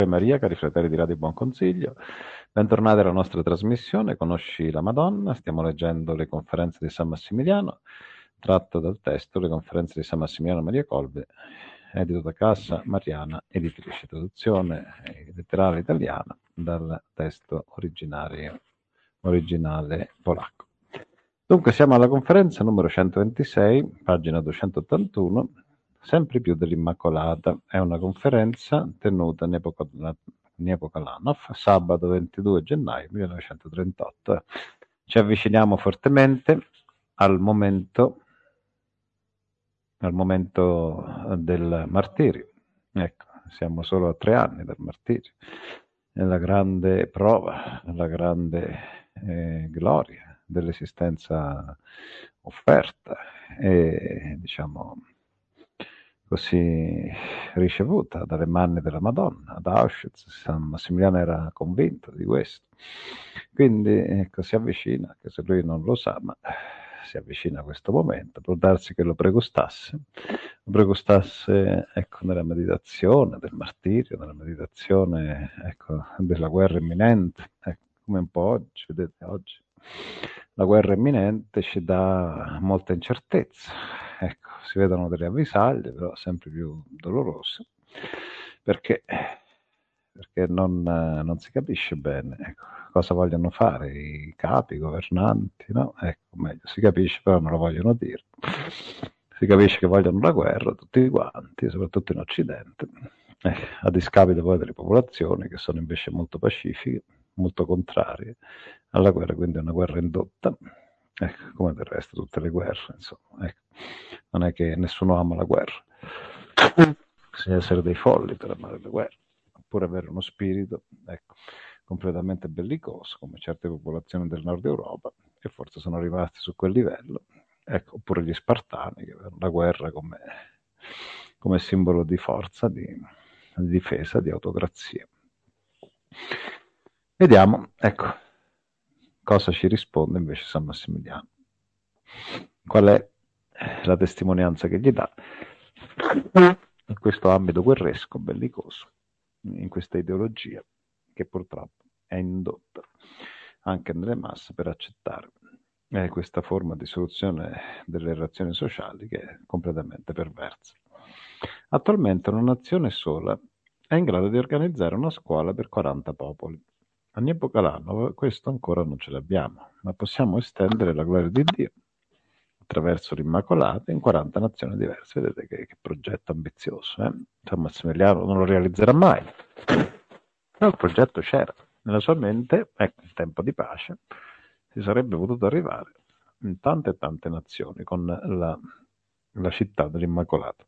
Ave Maria, cari fratelli di Radio Buon Consiglio, bentornati alla nostra trasmissione Conosci la Madonna. Stiamo leggendo le conferenze di San Massimiliano, tratto dal testo Le conferenze di San Massimiliano Maria Colbe, edito da Casa Mariana Editrice, traduzione letterale italiana dal testo originale polacco. Dunque siamo alla conferenza numero 126, pagina 281, sempre più dell'Immacolata. È una conferenza tenuta in epoca Lanov, sabato 22 gennaio 1938. Ci avviciniamo fortemente al momento del martirio. Ecco, siamo solo a 3 anni dal martirio. È la grande prova, la grande gloria dell'esistenza offerta e, diciamo, così ricevuta dalle mani della Madonna ad Auschwitz. San Massimiliano era convinto di questo. Quindi ecco, si avvicina, anche se lui non lo sa, ma si avvicina a questo momento. Può darsi che lo pregustasse ecco, nella meditazione del martirio, nella meditazione ecco, della guerra imminente, ecco, come un po' oggi, vedete, oggi la guerra imminente ci dà molta incertezza, ecco, si vedono delle avvisaglie, però sempre più dolorose, perché non si capisce bene ecco, cosa vogliono fare i capi, i governanti, no? Ecco, meglio, si capisce, però non lo vogliono dire. Si capisce che vogliono la guerra tutti quanti, soprattutto in Occidente, a discapito poi delle popolazioni che sono invece molto pacifiche, molto contrarie alla guerra, quindi è una guerra indotta, ecco, come del resto tutte le guerre, insomma, ecco. Non è che nessuno ama la guerra, bisogna essere dei folli per amare la guerra, oppure avere uno spirito, ecco, completamente bellicoso, come certe popolazioni del nord Europa, che forse sono rimasti su quel livello, ecco, oppure gli Spartani, che avevano la guerra come simbolo di forza, di difesa, di autocrazia. Vediamo, ecco, cosa ci risponde invece San Massimiliano. Qual è la testimonianza che gli dà in questo ambito guerresco, bellicoso, in questa ideologia che purtroppo è indotta anche nelle masse per accettare questa forma di soluzione delle relazioni sociali che è completamente perversa. Attualmente una nazione sola è in grado di organizzare una scuola per 40 popoli. In epoca Lanov questo ancora non ce l'abbiamo, ma possiamo estendere la gloria di Dio attraverso l'Immacolata in 40 nazioni diverse. Vedete che progetto ambizioso, eh? San Massimiliano non lo realizzerà mai, però il progetto c'era nella sua mente, ecco, in tempo di pace si sarebbe potuto arrivare in tante e tante nazioni con la città dell'Immacolata.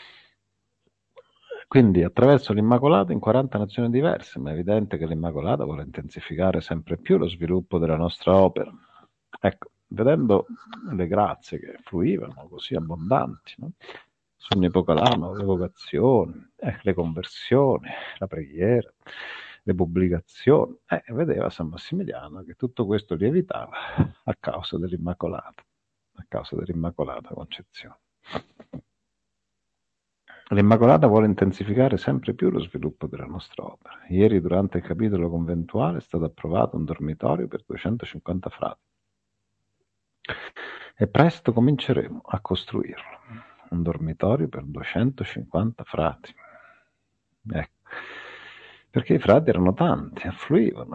Quindi attraverso l'Immacolata in 40 nazioni diverse, ma è evidente che l'Immacolata vuole intensificare sempre più lo sviluppo della nostra opera. Ecco, vedendo le grazie che fluivano così abbondanti, no? Su ogni epocalano, le vocazioni, le conversioni, la preghiera, le pubblicazioni, vedeva San Massimiliano che tutto questo lievitava a causa dell'Immacolata Concezione. L'Immacolata vuole intensificare sempre più lo sviluppo della nostra opera. Ieri, durante il capitolo conventuale, è stato approvato un dormitorio per 250 frati. E presto cominceremo a costruirlo. Un dormitorio per 250 frati. Ecco. Perché i frati erano tanti, affluivano.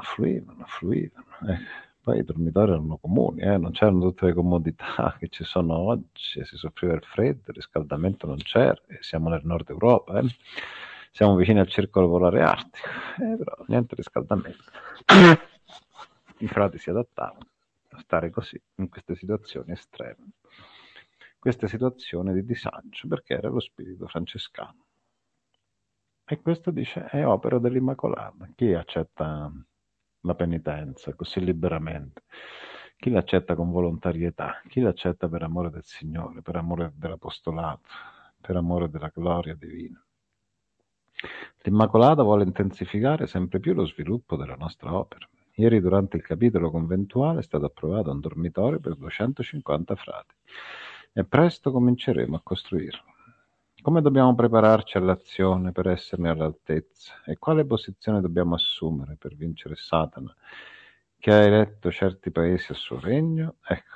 Poi i dormitori erano comuni, non c'erano tutte le comodità che ci sono oggi, si soffriva il freddo, il riscaldamento non c'era, siamo nel nord Europa, siamo vicini al circolo polare artico, però niente riscaldamento. I frati si adattavano a stare così, in queste situazioni estreme, queste situazioni di disagio, perché era lo spirito francescano. E questo dice è opera dell'Immacolata. Chi accetta la penitenza così liberamente? Chi l'accetta con volontarietà? Chi l'accetta per amore del Signore, per amore dell'apostolato, per amore della gloria divina? L'Immacolata vuole intensificare sempre più lo sviluppo della nostra opera. Ieri durante il capitolo conventuale è stato approvato un dormitorio per 250 frati e presto cominceremo a costruirlo. Come dobbiamo prepararci all'azione per esserne all'altezza? E quale posizione dobbiamo assumere per vincere Satana, che ha eletto certi paesi a suo regno? Ecco.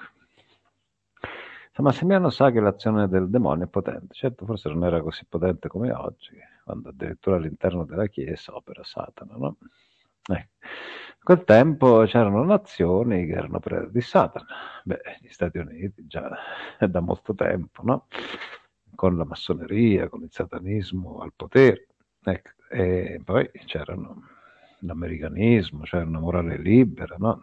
Massimiano sa che l'azione del demonio è potente. Certo, forse non era così potente come oggi, quando addirittura all'interno della Chiesa opera Satana, no? A quel tempo c'erano nazioni che erano prede di Satana. Beh, gli Stati Uniti già da molto tempo, no? Con la massoneria, con il satanismo al potere. Ecco. E poi c'erano l'americanismo, cioè una morale libera, no?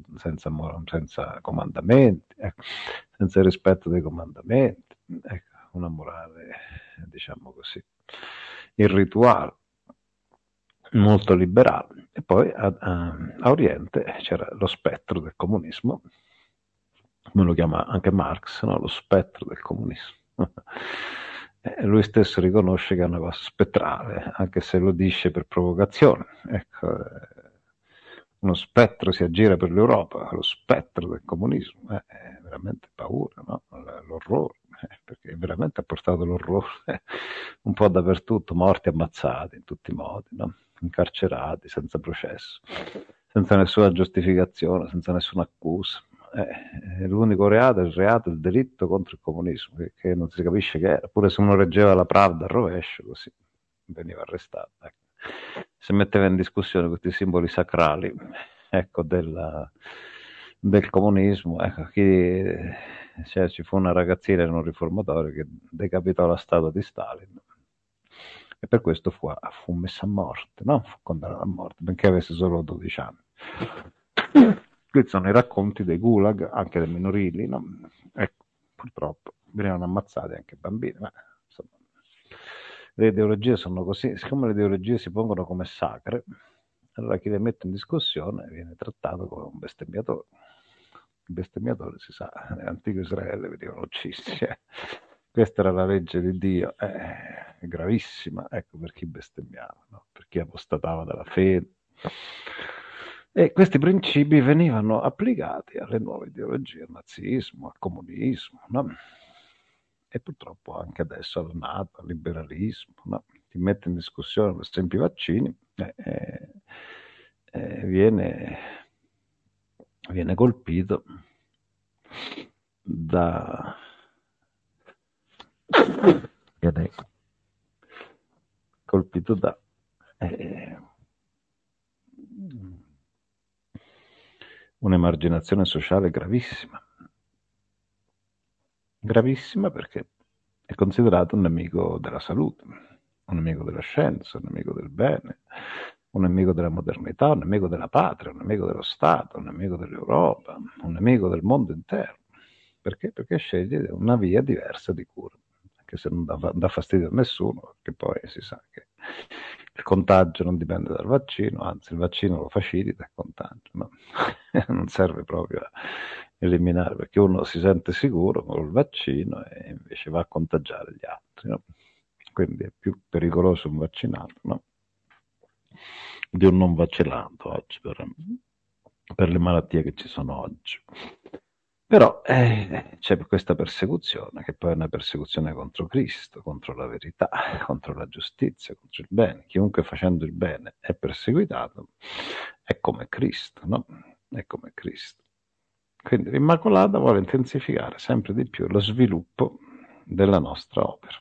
Senza comandamenti, ecco. Senza il rispetto dei comandamenti, ecco. Una morale, diciamo così, irrituale, molto liberale. E poi a Oriente c'era lo spettro del comunismo, come lo chiama anche Marx, no? Lo spettro del comunismo. Lui stesso riconosce che è una cosa spettrale, anche se lo dice per provocazione. Ecco, uno spettro si aggira per l'Europa, lo spettro del comunismo, è veramente paura, no? L'orrore, perché veramente ha portato l'orrore un po' dappertutto, morti ammazzati in tutti i modi, no? Incarcerati, senza processo, senza nessuna giustificazione, senza nessuna accusa. L'unico reato è il reato, il delitto contro il comunismo, che non si capisce che era, pure se uno reggeva la Pravda al rovescio, così veniva arrestato. Ecco. Se metteva in discussione questi simboli sacrali, ecco, del comunismo, ecco, cioè, ci fu una ragazzina in un riformatorio che decapitò la statua di Stalin e per questo fu messa a morte, no? Fu condannata a morte, benché avesse solo 12 anni. Questi sono i racconti dei gulag, anche dei minorili, no? Ecco, purtroppo venivano ammazzati anche bambini, ma insomma, le ideologie sono così, siccome le ideologie si pongono come sacre, allora chi le mette in discussione viene trattato come un bestemmiatore. Il bestemmiatore, si sa, nell'antico Israele venivano uccisi. Questa era la legge di Dio, gravissima, ecco, per chi bestemmiava, no? Per chi apostatava dalla fede. E questi principi venivano applicati alle nuove ideologie, al nazismo, al comunismo, no? E purtroppo anche adesso alla NATO, al liberalismo, no? Ti mette in discussione, per esempio, i vaccini, viene colpito da viene colpito da un'emarginazione sociale gravissima perché è considerato un nemico della salute, un nemico della scienza, un nemico del bene, un nemico della modernità, un nemico della patria, un nemico dello Stato, un nemico dell'Europa, un nemico del mondo intero. Perché? Perché sceglie una via diversa di cura, anche se non dà fastidio a nessuno, perché poi si sa che il contagio non dipende dal vaccino, anzi il vaccino lo facilita il contagio, no? Non serve proprio a eliminare, perché uno si sente sicuro con il vaccino e invece va a contagiare gli altri, no? Quindi è più pericoloso un vaccinato, no? Di un non vaccinato oggi per le malattie che ci sono oggi. Però c'è questa persecuzione, che poi è una persecuzione contro Cristo, contro la verità, contro la giustizia, contro il bene. Chiunque facendo il bene è perseguitato, è come Cristo, no? È come Cristo. Quindi l'Immacolata vuole intensificare sempre di più lo sviluppo della nostra opera.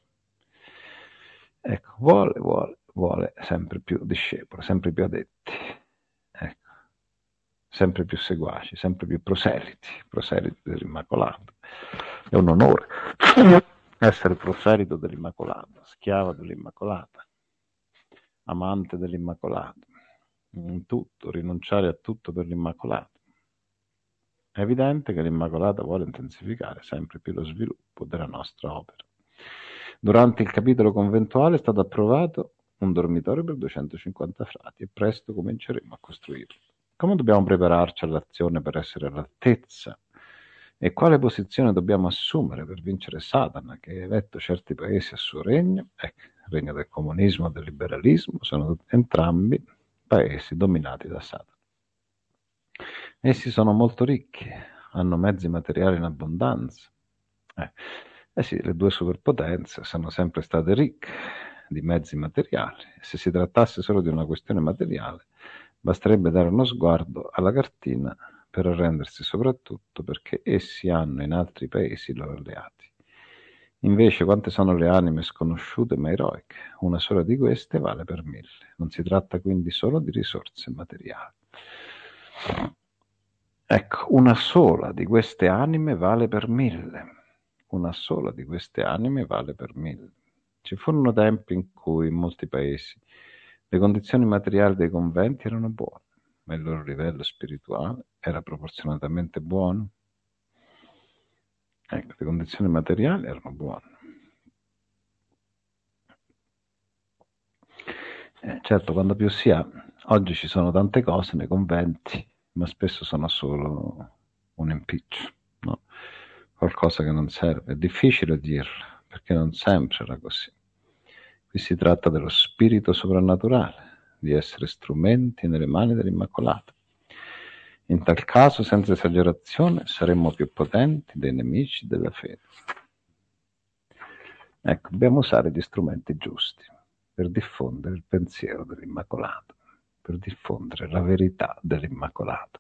Ecco, vuole sempre più discepoli, sempre più adepti, ecco, sempre più seguaci, sempre più proseliti dell'Immacolata. È un onore essere proselito dell'Immacolata, schiavo dell'Immacolata, amante dell'Immacolata, in tutto, rinunciare a tutto per l'Immacolata. È evidente che l'Immacolata vuole intensificare sempre più lo sviluppo della nostra opera. Durante il capitolo conventuale è stato approvato un dormitorio per 250 frati e presto cominceremo a costruirlo. Come dobbiamo prepararci all'azione per essere all'altezza? E quale posizione dobbiamo assumere per vincere Satana, che ha eletto certi paesi a suo regno? Ecco, il regno del comunismo e del liberalismo sono entrambi paesi dominati da Satana. Essi sono molto ricchi, hanno mezzi materiali in abbondanza, Eh sì, le due superpotenze sono sempre state ricche di mezzi materiali. Se si trattasse solo di una questione materiale, basterebbe dare uno sguardo alla cartina per arrendersi soprattutto perché essi hanno in altri paesi i loro alleati. Invece, quante sono le anime sconosciute ma eroiche? Una sola di queste vale per 1000. Non si tratta quindi solo di risorse materiali. Ecco, una sola di queste anime vale per 1000. Una sola di queste anime vale per 1000. Ci furono tempi in cui in molti paesi le condizioni materiali dei conventi erano buone, ma il loro livello spirituale era proporzionatamente buono. Ecco, le condizioni materiali erano buone. Certo, quando più si ha, oggi ci sono tante cose nei conventi, ma spesso sono solo un impiccio, no? Qualcosa che non serve. È difficile dirlo, perché non sempre era così. Qui si tratta dello spirito soprannaturale, di essere strumenti nelle mani dell'Immacolata. In tal caso, senza esagerazione, saremmo più potenti dei nemici della fede. Ecco, dobbiamo usare gli strumenti giusti per diffondere il pensiero dell'Immacolata, per diffondere la verità dell'Immacolata.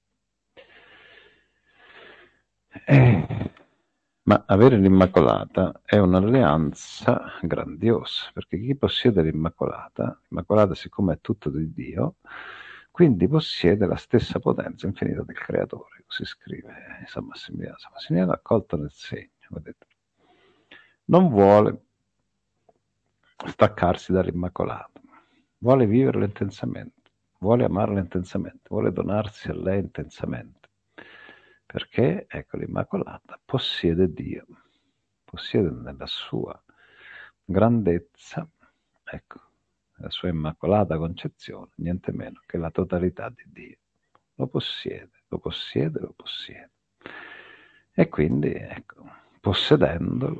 Ma avere l'Immacolata è un'alleanza grandiosa, perché chi possiede l'Immacolata siccome è tutto di Dio, quindi possiede la stessa potenza infinita del Creatore, così scrive San Massimiliano. San Massimiliano ha colto nel segno, vedete. Non vuole staccarsi dall'Immacolata, vuole viverla intensamente, vuole amarla intensamente, vuole donarsi a lei intensamente, perché, ecco, l'Immacolata possiede Dio, possiede nella sua grandezza, ecco, la sua immacolata concezione, niente meno che la totalità di Dio. Lo possiede, lo possiede, lo possiede. E quindi, ecco, possedendolo,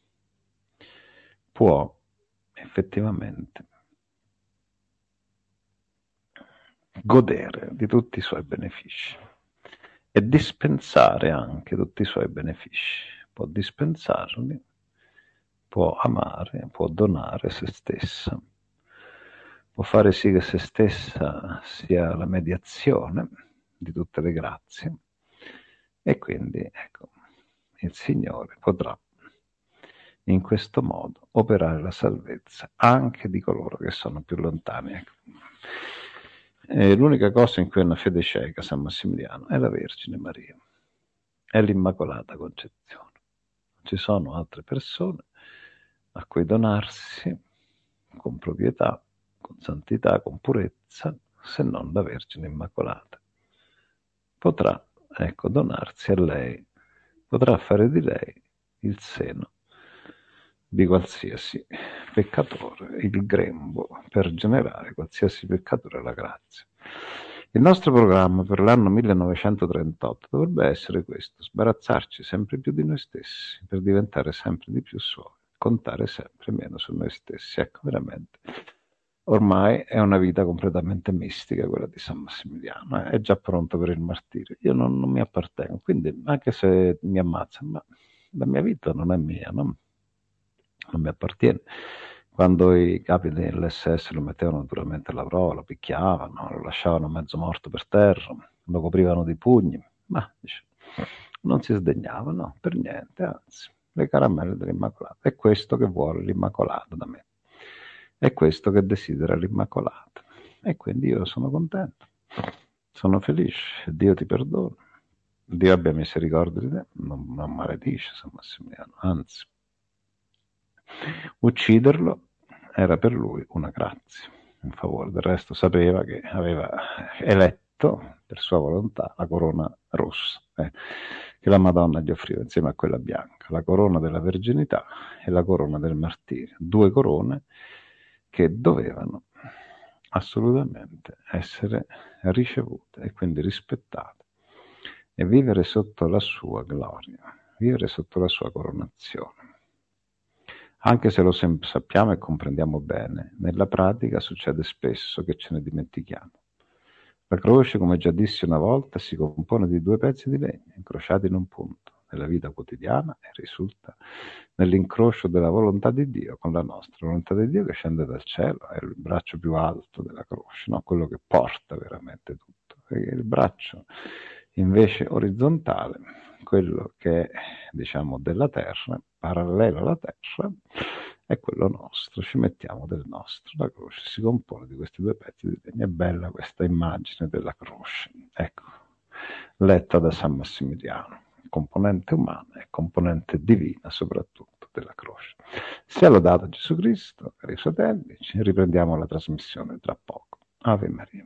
può effettivamente godere di tutti i suoi benefici e dispensare anche tutti i suoi benefici. Può dispensarli, può amare, può donare se stessa, può fare sì che se stessa sia la mediazione di tutte le grazie e quindi, ecco, il Signore potrà in questo modo operare la salvezza anche di coloro che sono più lontani. Ecco. L'unica cosa in cui è una fede cieca San Massimiliano è la Vergine Maria, è l'Immacolata Concezione. Non ci sono altre persone a cui donarsi con proprietà, con santità, con purezza, se non la Vergine Immacolata. Potrà, ecco, donarsi a lei, potrà fare di lei il seno di qualsiasi peccatore, il grembo per generare qualsiasi peccatore alla grazia. Il nostro programma per l'anno 1938 dovrebbe essere questo: sbarazzarci sempre più di noi stessi per diventare sempre di più suavi, contare sempre meno su noi stessi. Ecco, veramente. Ormai è una vita completamente mistica quella di San Massimiliano, è già pronto per il martirio. Io non mi appartengo, quindi anche se mi ammazzano, ma la mia vita non è mia, no? Non mi appartiene. Quando i capi dell'SS lo mettevano duramente alla prova, lo picchiavano, lo lasciavano mezzo morto per terra, lo coprivano di pugni, ma dice, non si sdegnava, no, per niente, anzi, le caramelle dell'Immacolata. È questo che vuole l'Immacolata da me, è questo che desidera l'Immacolata. E quindi io sono contento, sono felice, Dio ti perdona, Dio abbia misericordia di te, non maledice San Massimiliano, anzi. Ucciderlo era per lui una grazia, un favore. Del resto sapeva che aveva eletto per sua volontà la corona rossa, che la Madonna gli offriva insieme a quella bianca, la corona della verginità e la corona del martirio, due corone che dovevano assolutamente essere ricevute e quindi rispettate e vivere sotto la sua gloria, vivere sotto la sua coronazione. Anche se lo sappiamo e comprendiamo bene, nella pratica succede spesso che ce ne dimentichiamo. La croce, come già dissi una volta, si compone di due pezzi di legno incrociati in un punto. nella vita quotidiana e risulta nell'incrocio della volontà di Dio con la nostra volontà di Dio che scende dal cielo, è il braccio più alto della croce, no? Quello che porta veramente tutto. E il braccio invece orizzontale, quello che è, diciamo, della terra, parallelo alla terra, è quello nostro, ci mettiamo del nostro. La croce si compone di questi due pezzi di legno. È bella questa immagine della croce, ecco, letta da San Massimiliano, componente umana e componente divina soprattutto della croce. Sia lodato Gesù Cristo, cari fratelli, ci riprendiamo la trasmissione tra poco. Ave Maria.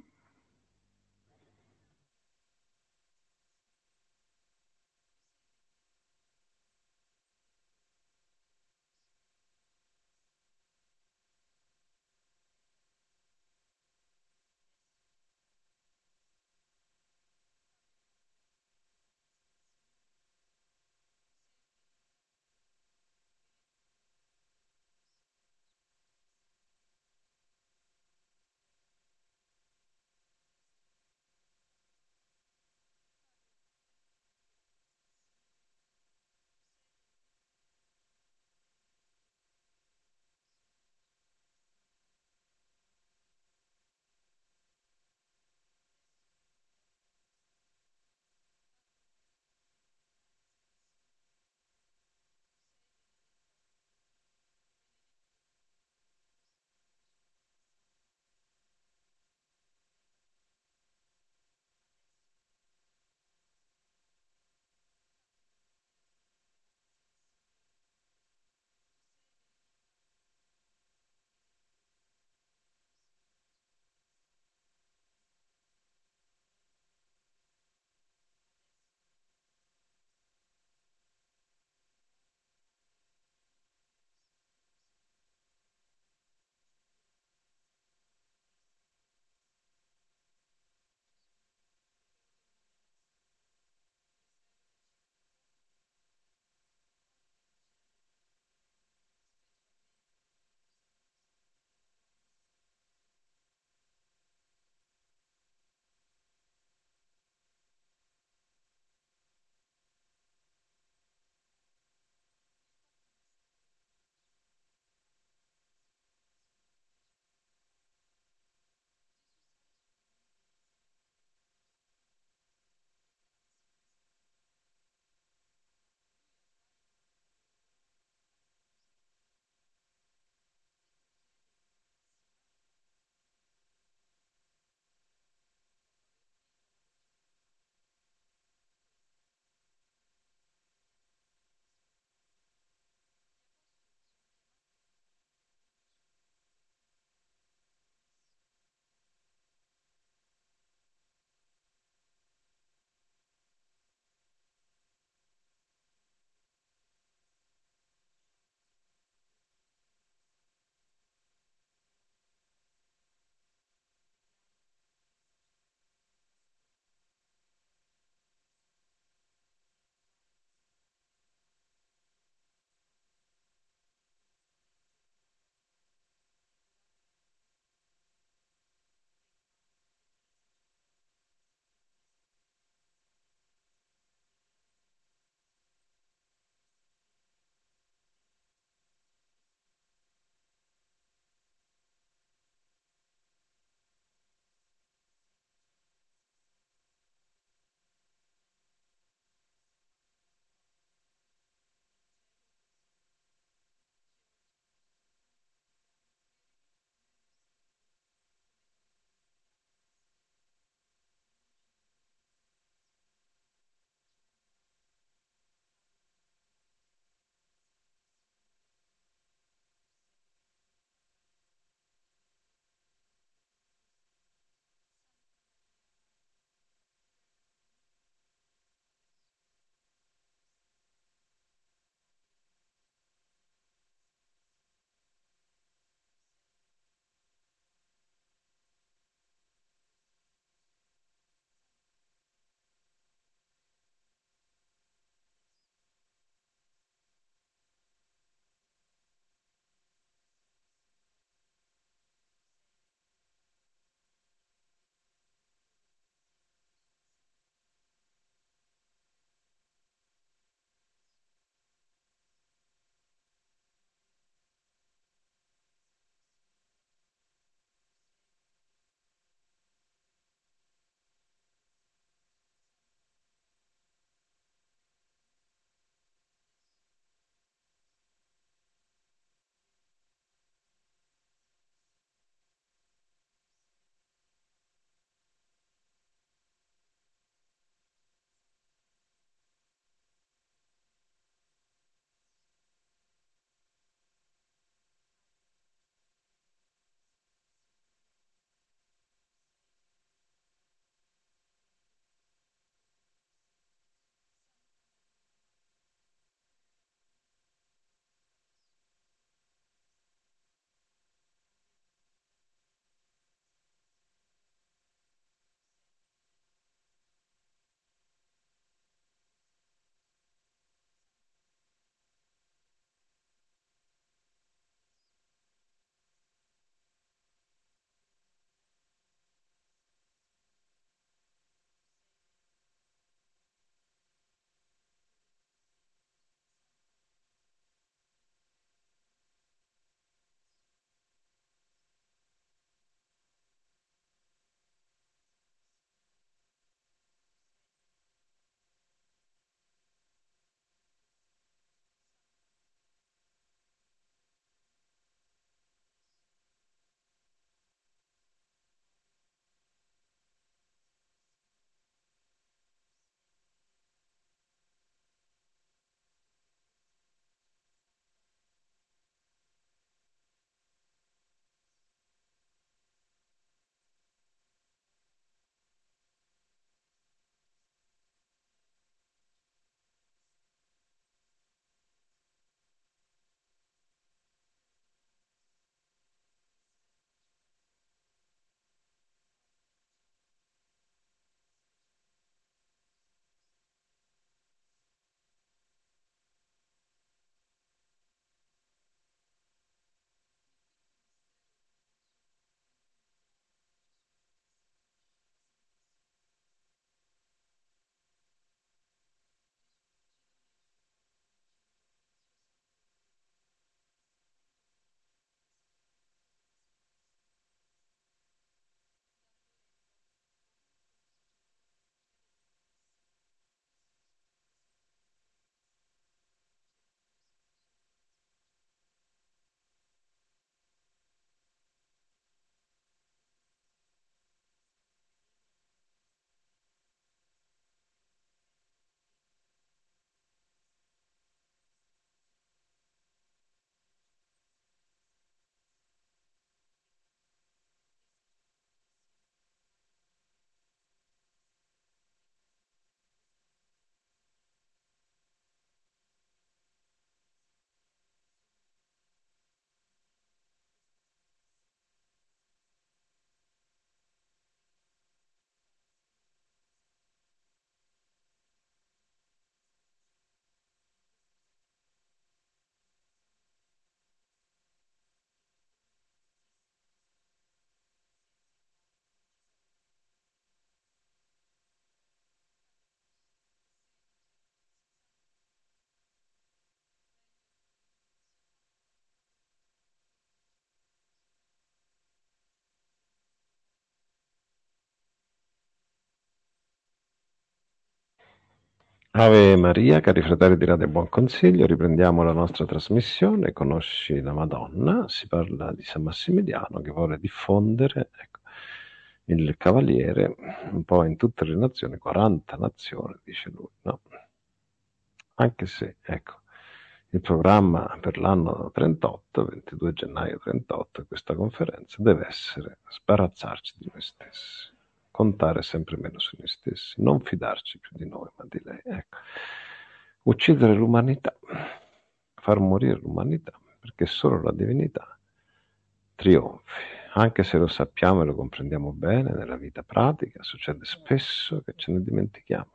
Ave Maria, cari fratelli di Radio Buon Consiglio, riprendiamo la nostra trasmissione, conosci la Madonna, si parla di San Massimiliano che vuole diffondere, ecco, il Cavaliere un po' in tutte le nazioni, 40 nazioni, dice lui, no? Anche se, ecco, il programma per l'anno 38, 22 gennaio 38, questa conferenza deve essere sbarazzarci di noi stessi, contare sempre meno su noi stessi, non fidarci più di noi, ma di lei. Ecco. Uccidere l'umanità, far morire l'umanità, perché solo la divinità trionfi. Anche se lo sappiamo e lo comprendiamo bene nella vita pratica, succede spesso che ce ne dimentichiamo.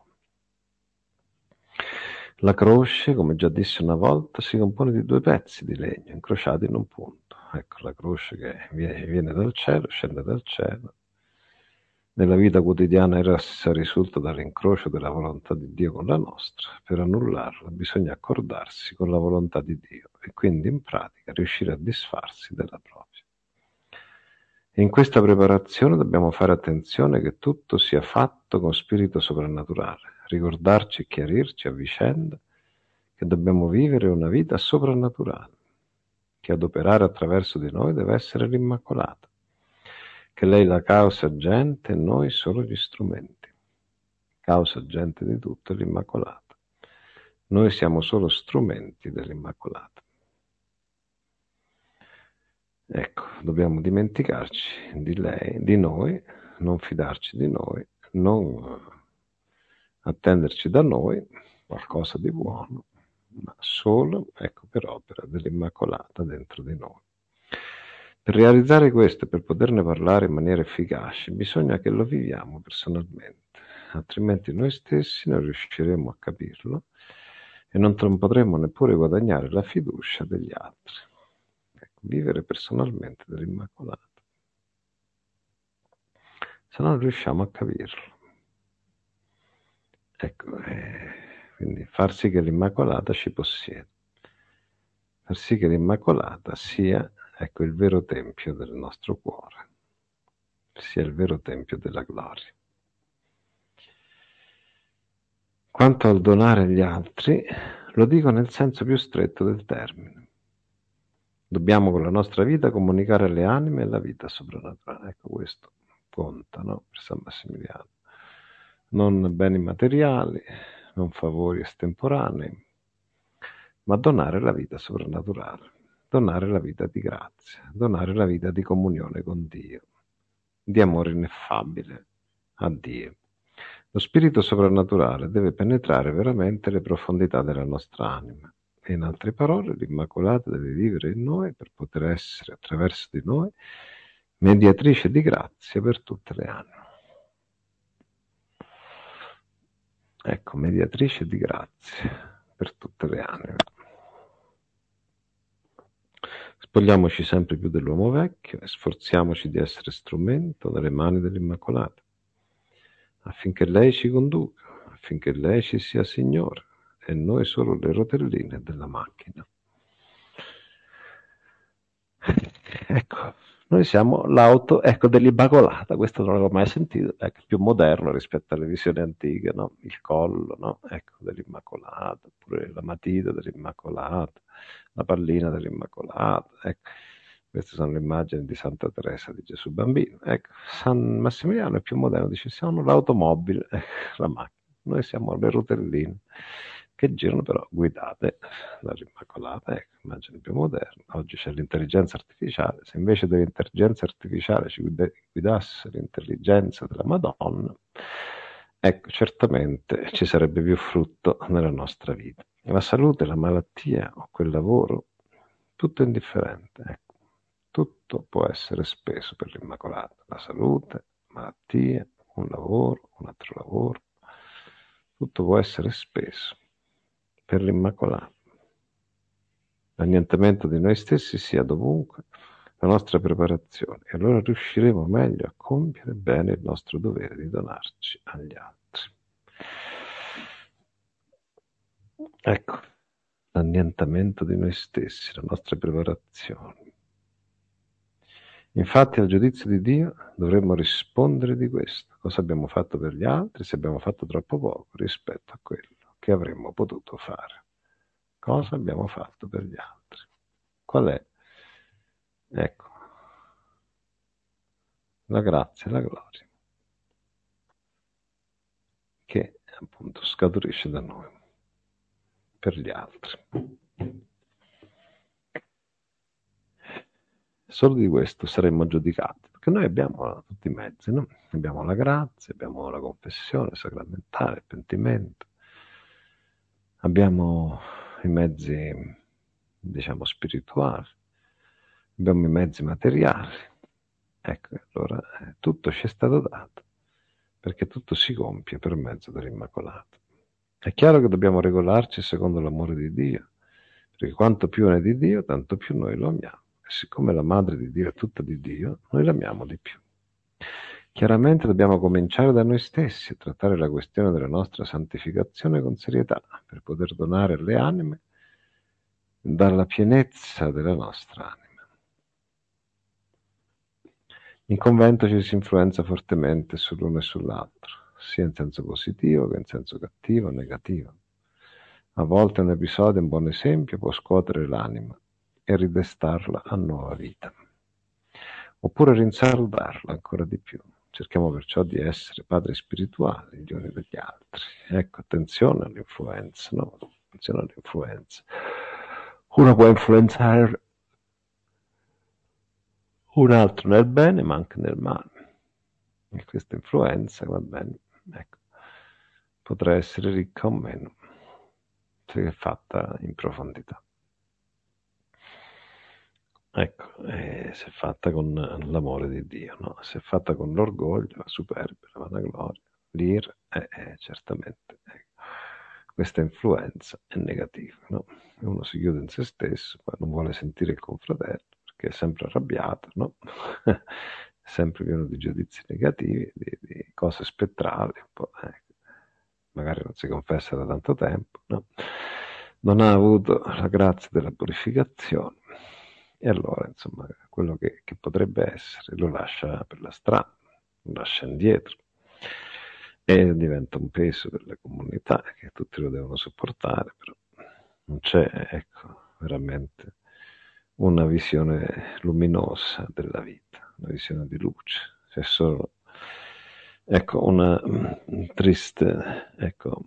La croce, come già dissi una volta, si compone di due pezzi di legno incrociati in un punto. Ecco, la croce che viene dal cielo, scende dal cielo. Nella vita quotidiana essa risulta dall'incrocio della volontà di Dio con la nostra. Per annullarla bisogna accordarsi con la volontà di Dio e quindi in pratica riuscire a disfarsi della propria. In questa preparazione dobbiamo fare attenzione che tutto sia fatto con spirito soprannaturale, ricordarci e chiarirci a vicenda che dobbiamo vivere una vita soprannaturale, che ad operare attraverso di noi deve essere l'Immacolata, che lei è la causa agente e noi solo gli strumenti. Causa agente di tutto è l'Immacolata. Noi siamo solo strumenti dell'Immacolata. Ecco, dobbiamo dimenticarci di lei, di noi, non fidarci di noi, non attenderci da noi qualcosa di buono, ma solo, ecco, per opera dell'Immacolata dentro di noi. Per realizzare questo e per poterne parlare in maniera efficace, bisogna che lo viviamo personalmente, altrimenti noi stessi non riusciremo a capirlo e non potremo neppure guadagnare la fiducia degli altri. Ecco, vivere personalmente dell'Immacolata. Se non riusciamo a capirlo. Ecco, quindi far sì che l'Immacolata ci possieda, far sì che l'Immacolata sia, ecco, il vero tempio del nostro cuore, sia il vero tempio della gloria. Quanto al donare agli altri, lo dico nel senso più stretto del termine. Dobbiamo con la nostra vita comunicare alle anime la vita soprannaturale. Ecco, questo conta, no? Per San Massimiliano. Non beni materiali, non favori estemporanei, ma donare la vita soprannaturale, donare la vita di grazia, donare la vita di comunione con Dio, di amore ineffabile a Dio. Lo spirito soprannaturale deve penetrare veramente le profondità della nostra anima. E in altre parole, l'Immacolata deve vivere in noi per poter essere, attraverso di noi, mediatrice di grazia per tutte le anime. Ecco, mediatrice di grazia per tutte le anime. Spogliamoci sempre più dell'uomo vecchio e sforziamoci di essere strumento nelle mani dell'Immacolata, affinché lei ci conduca, affinché lei ci sia Signore e noi solo le rotelline della macchina. Ecco, noi siamo l'auto, ecco, dell'Immacolata, questo non l'avevo mai sentito, ecco, più moderno rispetto alle visioni antiche, no? Il collo, no? Ecco, dell'Immacolata, oppure la matita dell'Immacolata, la pallina dell'Immacolata, ecco. Queste sono le immagini di Santa Teresa di Gesù Bambino. Ecco, San Massimiliano è più moderno, dice siamo l'automobile, ecco, la macchina. Noi siamo le rotelline che girano però guidate dall'Immacolata, ecco, immagini più moderne. Oggi c'è l'intelligenza artificiale, se invece dell'intelligenza artificiale ci guidasse l'intelligenza della Madonna, ecco, certamente ci sarebbe più frutto nella nostra vita. La salute, la malattia o quel lavoro, tutto indifferente, ecco. Tutto può essere speso per l'Immacolata. La salute, malattie, un lavoro, un altro lavoro, tutto può essere speso per l'Immacolata. L'annientamento di noi stessi sia dovunque la nostra preparazione e allora riusciremo meglio a compiere bene il nostro dovere di donarci agli altri. Ecco, l'annientamento di noi stessi, le nostre preparazioni. Infatti, al giudizio di Dio dovremmo rispondere di questo. Cosa abbiamo fatto per gli altri, se abbiamo fatto troppo poco rispetto a quello che avremmo potuto fare. Cosa abbiamo fatto per gli altri? Qual è? Ecco, la grazia e la gloria che appunto scaturisce da noi per gli altri. Solo di questo saremmo giudicati, perché noi abbiamo tutti i mezzi, no? Abbiamo la grazia, abbiamo la confessione sacramentale, il pentimento, abbiamo i mezzi, diciamo, spirituali, abbiamo i mezzi materiali. Ecco, allora tutto ci è stato dato, perché tutto si compie per mezzo dell'Immacolata. È chiaro che dobbiamo regolarci secondo l'amore di Dio, perché quanto più è di Dio, tanto più noi lo amiamo. E siccome la madre di Dio è tutta di Dio, noi l'amiamo di più. Chiaramente dobbiamo cominciare da noi stessi e trattare la questione della nostra santificazione con serietà, per poter donare alle anime dalla pienezza della nostra anima. In convento ci si influenza fortemente sull'uno e sull'altro, sia in senso positivo che in senso cattivo o negativo. A volte un episodio, un buon esempio, può scuotere l'anima e ridestarla a nuova vita, oppure rinsaldarla ancora di più. Cerchiamo perciò di essere padri spirituali gli uni degli altri. Ecco, attenzione all'influenza, no? Attenzione all'influenza. Uno può influenzare un altro nel bene, ma anche nel male. E questa influenza, va bene, ecco, potrà essere ricca o meno, se è fatta in profondità. Ecco, se è fatta con l'amore di Dio, no? Se è fatta con l'orgoglio, la superbia, la vanagloria, l'ira, certamente questa influenza è negativa, no? Uno si chiude in se stesso, poi non vuole sentire il confratello, perché è sempre arrabbiato, no? Sempre pieno di giudizi negativi, di cose spettrali, un po', magari non si confessa da tanto tempo, no? Non ha avuto la grazia della purificazione e allora, insomma, quello che potrebbe essere lo lascia per la strada, lo lascia indietro e diventa un peso per la comunità che tutti lo devono sopportare, però non c'è, ecco, veramente una visione luminosa della vita, una visione di luce, c'è solo, ecco, una triste, ecco,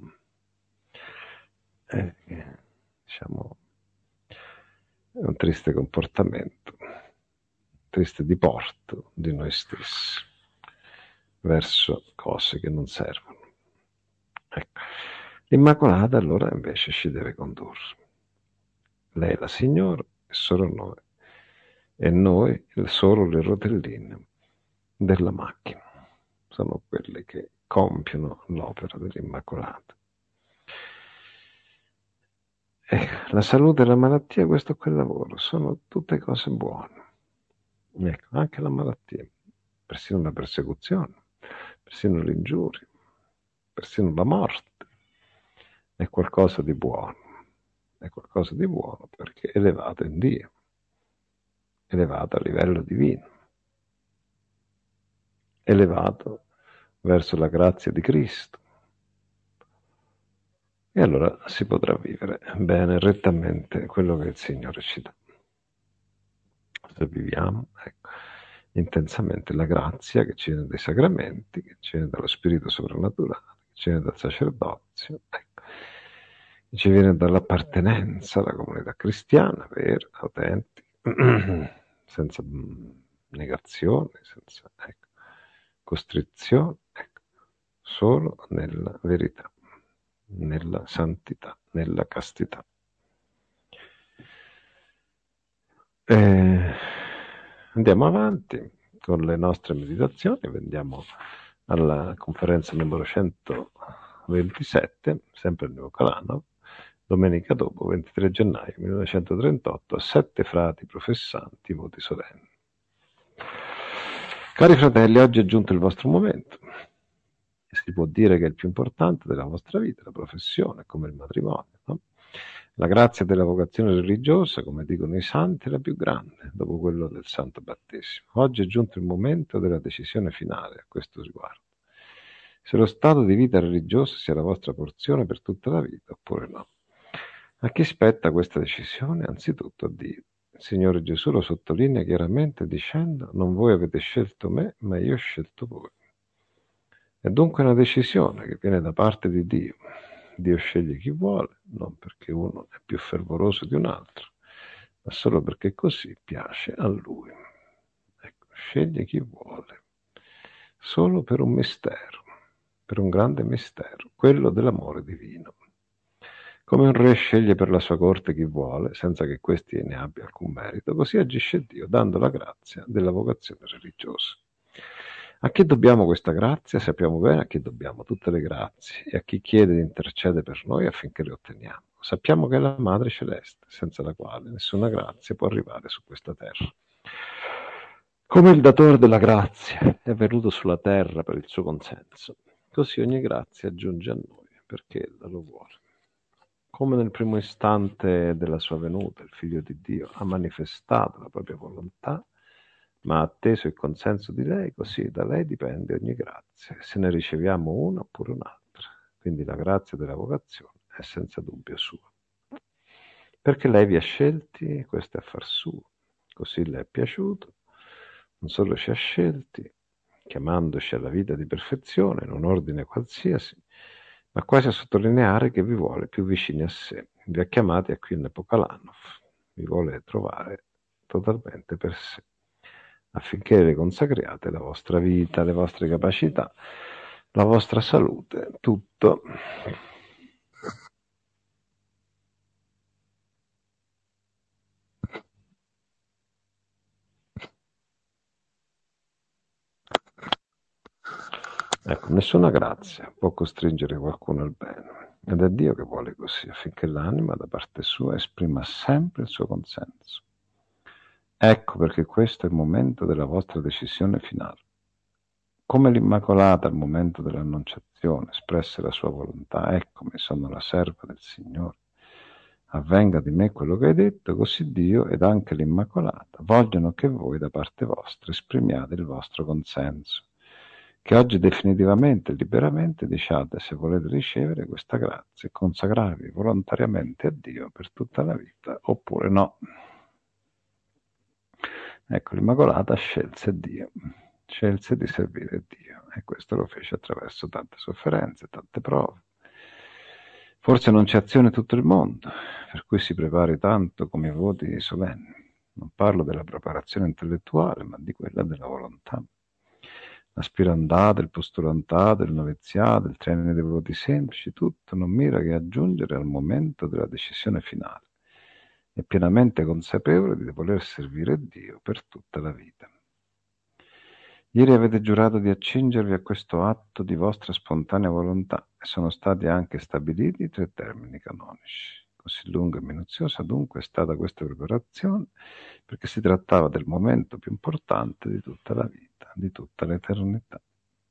diciamo, un triste comportamento, triste diporto di noi stessi verso cose che non servono. Ecco. L'Immacolata allora invece ci deve condurre. Lei è la Signora e solo noi, e noi solo le rotelline della macchina. Sono quelle che compiono l'opera dell'Immacolata. La salute e la malattia, questo è quel lavoro, sono tutte cose buone. Ecco, anche la malattia, persino la persecuzione, persino l'ingiuria, persino la morte, è qualcosa di buono. È qualcosa di buono perché è elevato in Dio, elevato a livello divino, elevato verso la grazia di Cristo. E allora si potrà vivere bene, rettamente, quello che il Signore ci dà. Se viviamo, ecco, intensamente la grazia che ci viene dai sacramenti, che ci viene dallo Spirito soprannaturale, che ci viene dal sacerdozio, ecco, che ci viene dall'appartenenza alla comunità cristiana, vera, autentica, senza negazione, senza, ecco, costrizione, ecco, solo nella verità, nella santità, nella castità. Andiamo avanti con le nostre meditazioni, andiamo alla conferenza numero 127, sempre il Neocolano, domenica dopo, 23 gennaio 1938, a 7 frati professanti, voti solenni. Cari fratelli, oggi è giunto il vostro momento. Si può dire che è il più importante della vostra vita, la professione, come il matrimonio, no? La grazia della vocazione religiosa, come dicono i santi, è la più grande, dopo quello del santo battesimo. Oggi è giunto il momento della decisione finale a questo riguardo. se lo stato di vita religioso sia la vostra porzione per tutta la vita oppure no. A chi spetta questa decisione? Anzitutto a Dio. Il Signore Gesù lo sottolinea chiaramente dicendo: non voi avete scelto me, ma io ho scelto voi. È dunque una decisione che viene da parte di Dio. Dio sceglie chi vuole, non perché uno è più fervoroso di un altro, ma solo perché così piace a Lui. Ecco, sceglie chi vuole, solo per un mistero, per un grande mistero, quello dell'amore divino. Come un re sceglie per la sua corte chi vuole, senza che questi ne abbia alcun merito, così agisce Dio, dando la grazia della vocazione religiosa. A chi dobbiamo questa grazia? Sappiamo bene a chi dobbiamo tutte le grazie e a chi chiede di intercede per noi affinché le otteniamo. Sappiamo che è la Madre Celeste, senza la quale nessuna grazia può arrivare su questa terra. Come il datore della grazia è venuto sulla terra per il suo consenso, così ogni grazia giunge a noi perché ella lo vuole. Come nel primo istante della sua venuta il Figlio di Dio ha manifestato la propria volontà, ma ha atteso il consenso di lei, così da lei dipende ogni grazia, se ne riceviamo una oppure un'altra. Quindi la grazia della vocazione è senza dubbio sua. Perché lei vi ha scelti, questo è affar suo, così le è piaciuto, non solo ci ha scelti, chiamandoci alla vita di perfezione in un ordine qualsiasi, ma quasi a sottolineare che vi vuole più vicini a sé. Vi ha chiamati a qui in Epocalanov, vi vuole trovare totalmente per sé, affinché le consacriate la vostra vita, le vostre capacità, la vostra salute, tutto. Ecco, nessuna grazia può costringere qualcuno al bene, ed è Dio che vuole così, affinché l'anima da parte sua esprima sempre il suo consenso. Ecco perché questo è il momento della vostra decisione finale. Come l'Immacolata al momento dell'Annunciazione espresse la sua volontà: eccomi, sono la serva del Signore, avvenga di me quello che hai detto, così Dio ed anche l'Immacolata vogliono che voi da parte vostra esprimiate il vostro consenso, che oggi definitivamente e liberamente diciate se volete ricevere questa grazia e consacrarvi volontariamente a Dio per tutta la vita oppure no. Ecco, l'Immacolata scelse Dio, scelse di servire Dio e questo lo fece attraverso tante sofferenze, tante prove. Forse non c'è azione in tutto il mondo, per cui si prepari tanto come i voti solenni. Non parlo della preparazione intellettuale, ma di quella della volontà. L'aspirantato, il postulantato, il noviziato, il training dei voti semplici, tutto non mira che a giungere al momento della decisione finale e pienamente consapevole di voler servire Dio per tutta la vita. Ieri avete giurato di accingervi a questo atto di vostra spontanea volontà e sono stati anche stabiliti i 3 termini canonici. Così lunga e minuziosa dunque è stata questa preparazione, perché si trattava del momento più importante di tutta la vita, di tutta l'eternità.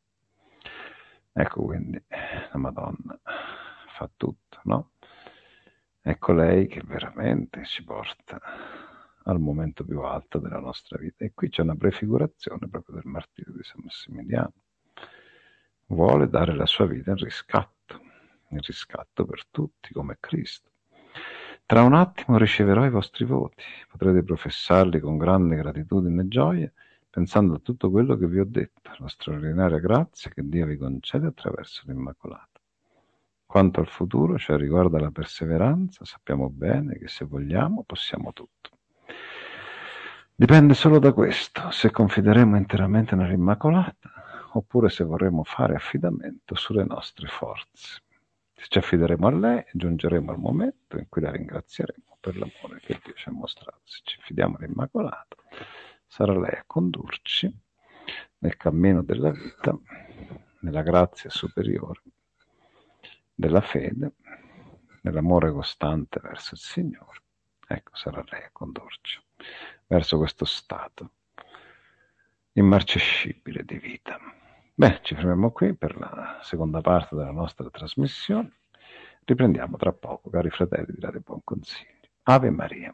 Ecco quindi la Madonna fa tutto, no? Ecco lei che veramente ci porta al momento più alto della nostra vita. E qui c'è una prefigurazione proprio del martirio di San Massimiliano. Vuole dare la sua vita il rischatto per tutti, come Cristo. Tra un attimo riceverò i vostri voti, potrete professarli con grande gratitudine e gioia, pensando a tutto quello che vi ho detto, la straordinaria grazia che Dio vi concede attraverso l'Immacolata. Quanto al futuro, cioè riguardo alla perseveranza, sappiamo bene che se vogliamo possiamo tutto. Dipende solo da questo, se confideremo interamente nell'Immacolata, oppure se vorremmo fare affidamento sulle nostre forze. Se ci affideremo a lei, giungeremo al momento in cui la ringrazieremo per l'amore che Dio ci ha mostrato. Se ci affidiamo all'Immacolata, sarà lei a condurci nel cammino della vita, nella grazia superiore della fede, nell'amore costante verso il Signore. Ecco, sarà lei a condurci verso questo stato immarcescibile di vita. Beh, ci fermiamo qui per la seconda parte della nostra trasmissione. Riprendiamo tra poco, cari fratelli di Radio Buon Consiglio. Ave Maria.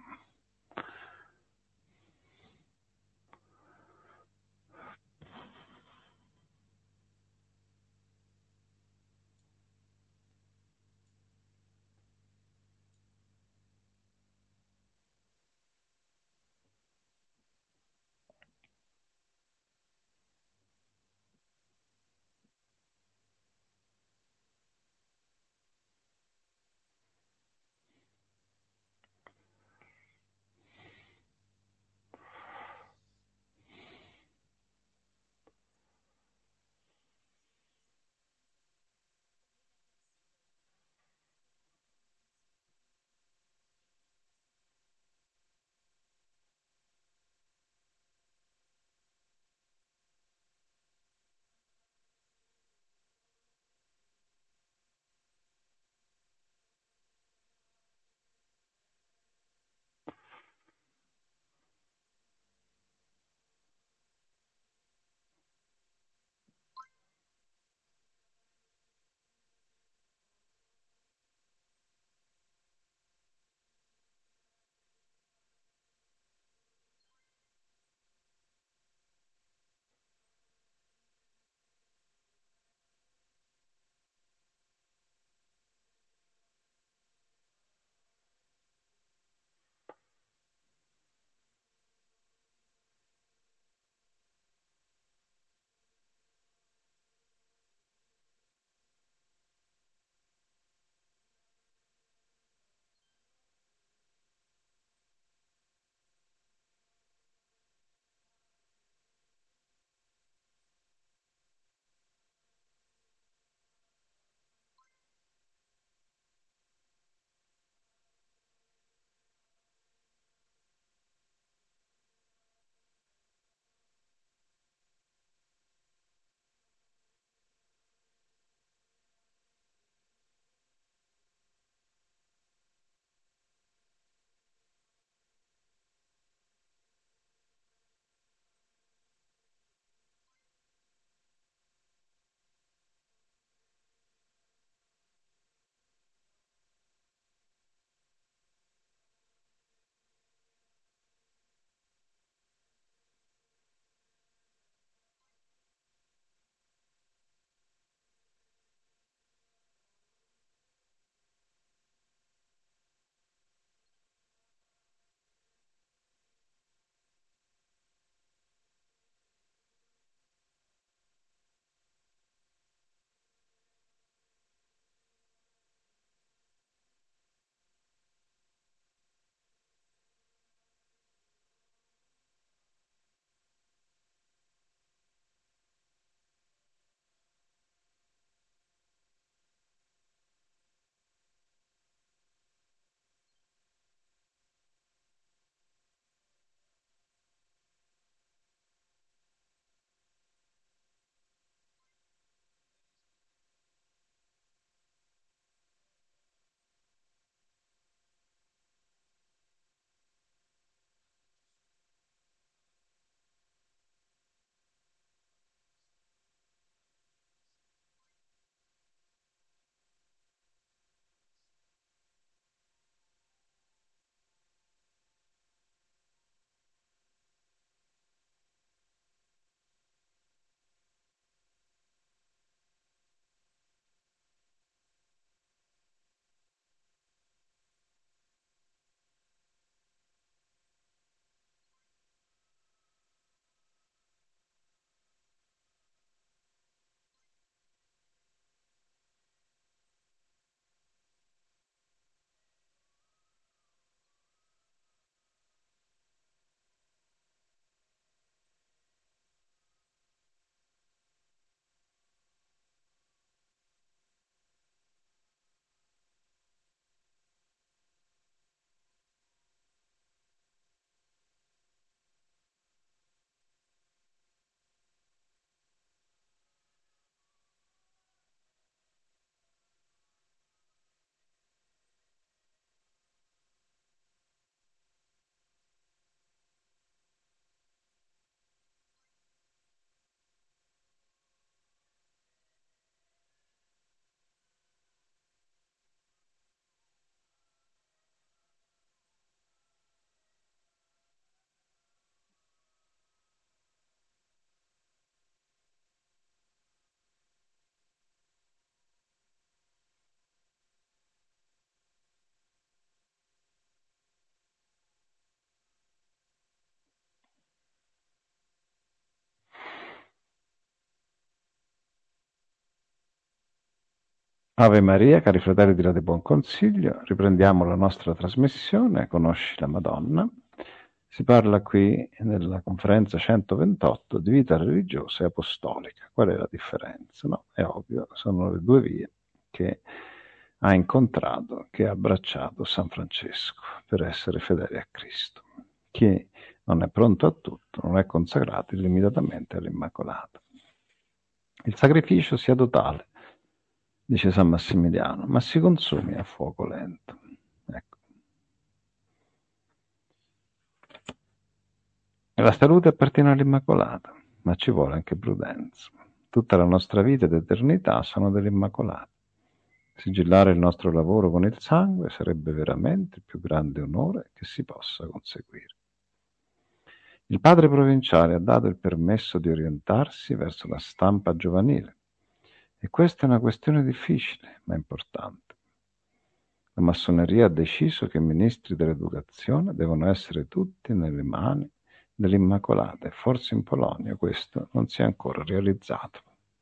Ave Maria, cari fratelli di Rete Buon Consiglio, riprendiamo la nostra trasmissione, Conosci la Madonna. Si parla qui nella conferenza 128 di vita religiosa e apostolica. Qual è la differenza? No? È ovvio, sono le due vie che ha incontrato, che ha abbracciato San Francesco per essere fedeli a Cristo. Chi non è pronto a tutto, non è consacrato illimitatamente all'Immacolata. Il sacrificio sia totale, dice San Massimiliano, ma si consumi a fuoco lento. Ecco. La salute appartiene all'Immacolata, ma ci vuole anche prudenza. Tutta la nostra vita ed eternità sono dell'Immacolata. Sigillare il nostro lavoro con il sangue sarebbe veramente il più grande onore che si possa conseguire. Il padre provinciale ha dato il permesso di orientarsi verso la stampa giovanile, e questa è una questione difficile, ma importante. La massoneria ha deciso che i ministri dell'educazione devono essere tutti nelle mani dell'Immacolata, e forse in Polonia questo non si è ancora realizzato.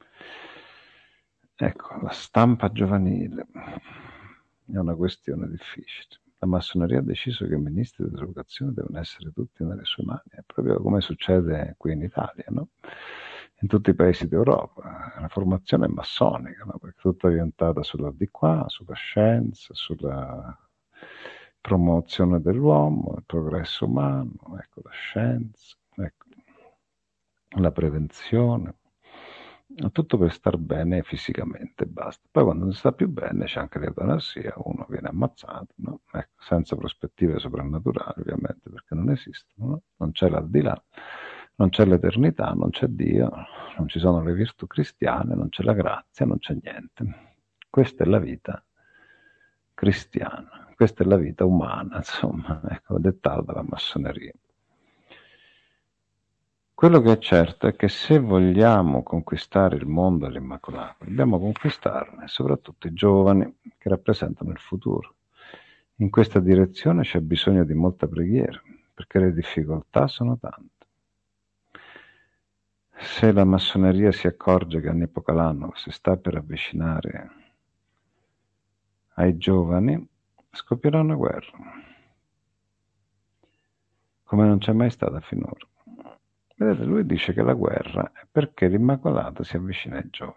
Ecco, la stampa giovanile è una questione difficile. La massoneria ha deciso che i ministri dell'educazione devono essere tutti nelle sue mani, è proprio come succede qui in Italia, no? In tutti i paesi d'Europa. La formazione è massonica, no? Perché è tutta orientata sulla di qua, sulla scienza, sulla promozione dell'uomo, il progresso umano, ecco, la scienza, ecco, la prevenzione. Tutto per star bene fisicamente, basta. Poi quando non si sta più bene c'è anche l'eutanasia, uno viene ammazzato, no? Ecco, senza prospettive soprannaturali ovviamente, perché non esistono, no? Non c'è l'aldilà, non c'è l'eternità, non c'è Dio, non ci sono le virtù cristiane, non c'è la grazia, non c'è niente. Questa è la vita cristiana, questa è la vita umana, insomma, ecco, dettata dalla massoneria. Quello che è certo è che se vogliamo conquistare il mondo all'Immacolata, dobbiamo conquistarne soprattutto i giovani che rappresentano il futuro. In questa direzione c'è bisogno di molta preghiera, perché le difficoltà sono tante. Se la massoneria si accorge che Annipocalano si sta per avvicinare ai giovani, scoppierà una guerra, come non c'è mai stata finora. Vedete, lui dice che la guerra è perché l'Immacolata si avvicina ai giovani.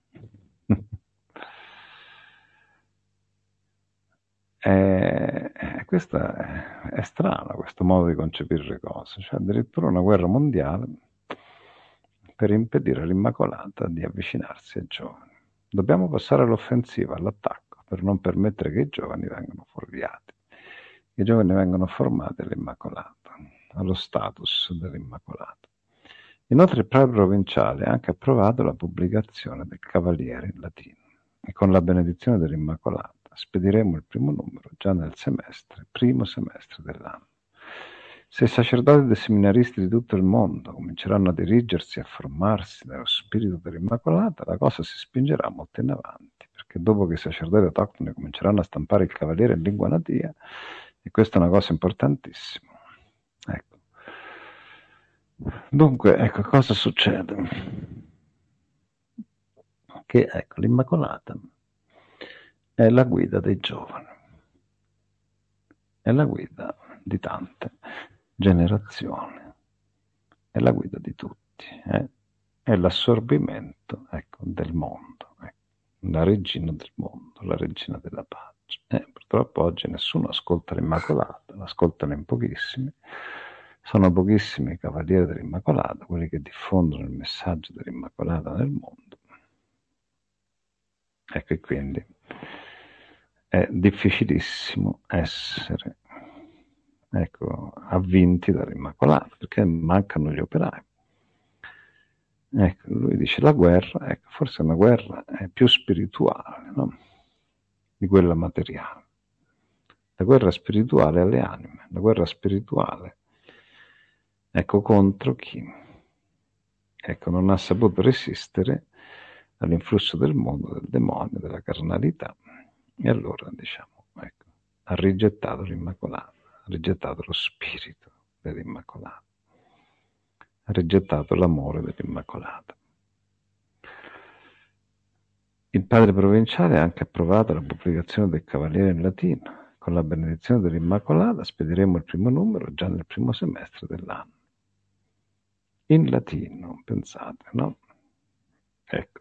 Questo è strano, questo modo di concepire le cose, cioè addirittura una guerra mondiale per impedire all'Immacolata di avvicinarsi ai giovani. Dobbiamo passare all'offensiva, all'attacco, per non permettere che i giovani vengano fuorviati. I giovani vengono formati all'Immacolata, allo status dell'Immacolata. Inoltre il padre provinciale ha anche approvato la pubblicazione del Cavaliere in latino, e con la benedizione dell'Immacolata spediremo il primo numero già nel primo semestre dell'anno. Se i sacerdoti e i seminaristi di tutto il mondo cominceranno a dirigersi e a formarsi nello spirito dell'Immacolata, la cosa si spingerà molto in avanti, perché dopo che i sacerdoti autoctoni cominceranno a stampare il Cavaliere in lingua natia, e questa è una cosa importantissima. Ecco. Dunque, ecco, cosa succede? Che, ecco, l'Immacolata è la guida dei giovani, è la guida di tante generazioni, è la guida di tutti, è l'assorbimento, ecco, del mondo, ecco, la regina del mondo, la regina della pace. Purtroppo oggi nessuno ascolta l'Immacolata, l'ascoltano in pochissimi. Sono pochissimi i cavalieri dell'Immacolata, quelli che diffondono il messaggio dell'Immacolata nel mondo. Ecco, e quindi è difficilissimo essere, ecco, avvinti dall'Immacolata, perché mancano gli operai. Ecco, lui dice la guerra, ecco, forse una guerra è più spirituale, no? Di quella materiale. La guerra spirituale alle anime, la guerra spirituale, ecco, contro chi, ecco, non ha saputo resistere all'influsso del mondo, del demonio, della carnalità, e allora, diciamo, ecco, ha rigettato l'Immacolata, ha rigettato lo spirito dell'Immacolata, ha rigettato l'amore dell'Immacolata. Il padre provinciale ha anche approvato la pubblicazione del Cavaliere in latino. Con la benedizione dell'Immacolata spediremo il primo numero già nel primo semestre dell'anno. In latino, pensate, no? Ecco.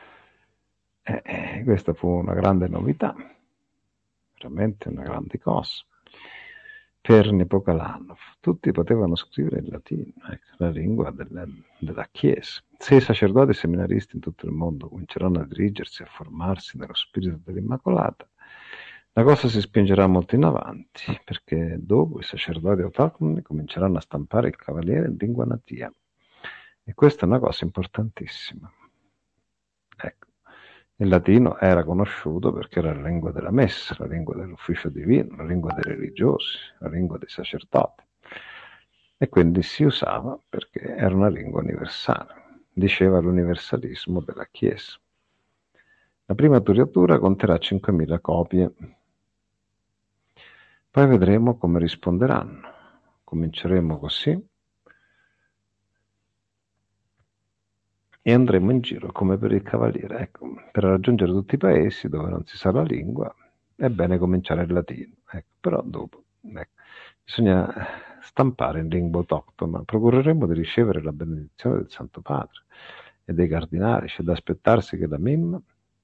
Questa fu una grande novità, veramente una grande cosa. Per Nepocalanov tutti potevano scrivere in latino, ecco, la lingua della Chiesa. Se i sacerdoti e seminaristi in tutto il mondo cominceranno a dirigersi e a formarsi nello spirito dell'Immacolata, la cosa si spingerà molto in avanti, perché dopo i sacerdoti autoctoni cominceranno a stampare il Cavaliere in lingua natia. E questa è una cosa importantissima. Ecco. Il latino era conosciuto perché era la lingua della messa, la lingua dell'ufficio divino, la lingua dei religiosi, la lingua dei sacerdoti. E quindi si usava perché era una lingua universale, diceva l'universalismo della Chiesa. La prima turiatura conterà 5.000 copie. Poi vedremo come risponderanno. Cominceremo così e andremo in giro come per il Cavaliere. Ecco, per raggiungere tutti i paesi dove non si sa la lingua è bene cominciare il latino, ecco, però dopo bisogna stampare in lingua autoctona. Procureremo di ricevere la benedizione del Santo Padre e dei cardinali. C'è da aspettarsi che la Mimma,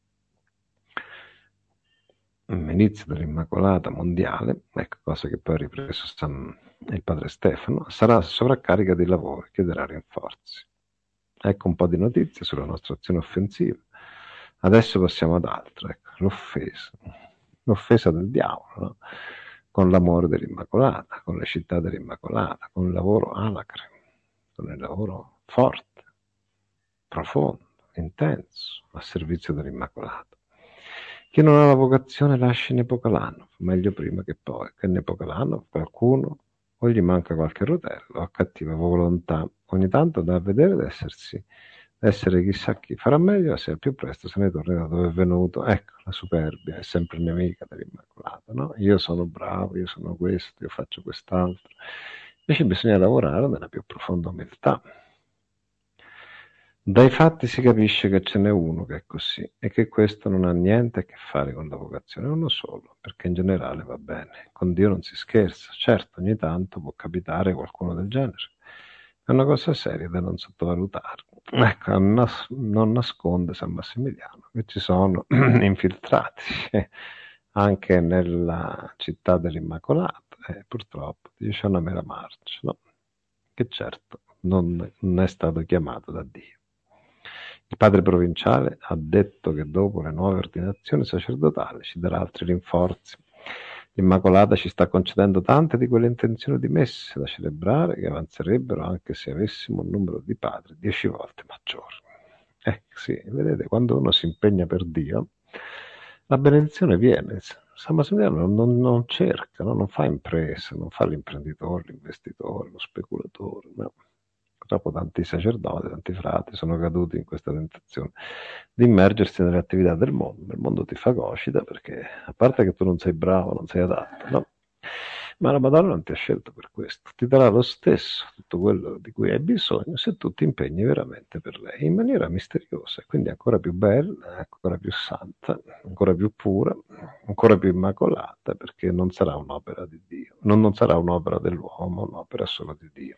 inizio dell'Immacolata mondiale, ecco, cosa che poi ha ripreso il padre Stefano, sarà sovraccarica di lavoro e chiederà rinforzi. Ecco un po' di notizie sulla nostra azione offensiva. Adesso passiamo ad altro, ecco, l'offesa del diavolo, no? Con l'amore dell'Immacolata, con le città dell'Immacolata, con il lavoro alacre, con il lavoro forte, profondo, intenso, a servizio dell'Immacolata. Chi non ha la vocazione lascia Nepocalanov, meglio prima che poi, che Nepocalanov qualcuno o gli manca qualche rotello, ha cattiva volontà, ogni tanto dà a vedere d'essere chissà chi. Farà meglio se al più presto se ne torni da dove è venuto. Ecco, la superbia è sempre nemica dell'Immacolata, no? Io sono bravo, io sono questo, io faccio quest'altro. Invece bisogna lavorare nella più profonda umiltà. Dai fatti si capisce che ce n'è uno che è così e che questo non ha niente a che fare con la vocazione, è uno solo, perché in generale va bene. Con Dio non si scherza, certo ogni tanto può capitare qualcuno del genere. È una cosa seria da non sottovalutare. Ecco, non nasconde San Massimiliano che ci sono infiltrati anche nella città dell'Immacolata e purtroppo dice una mera marcia, no? Che certo non è stato chiamato da Dio. Il padre provinciale ha detto che dopo le nuove ordinazioni sacerdotali ci darà altri rinforzi. L'Immacolata ci sta concedendo tante di quelle intenzioni di messe da celebrare che avanzerebbero anche se avessimo un numero di padri 10 volte maggiore. Sì, vedete, quando uno si impegna per Dio, la benedizione viene. San Massimiliano non cerca, no? Non fa imprese, non fa l'imprenditore, l'investitore, lo speculatore, no? Purtroppo tanti sacerdoti, tanti frati sono caduti in questa tentazione di immergersi nelle attività del mondo. Il mondo ti fagocita perché, a parte che tu non sei bravo, non sei adatto, no? Ma la Madonna non ti ha scelto per questo, ti darà lo stesso tutto quello di cui hai bisogno se tu ti impegni veramente per lei, in maniera misteriosa, e quindi ancora più bella, ancora più santa, ancora più pura, ancora più immacolata, perché non sarà un'opera di Dio, non sarà un'opera dell'uomo, un'opera solo di Dio.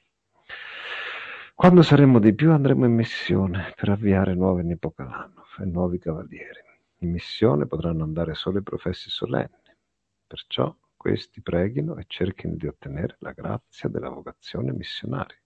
Quando saremo di più andremo in missione per avviare nuovi Nepocalanov e nuovi cavalieri. In missione potranno andare solo i professi solenni, perciò questi preghino e cerchino di ottenere la grazia della vocazione missionaria.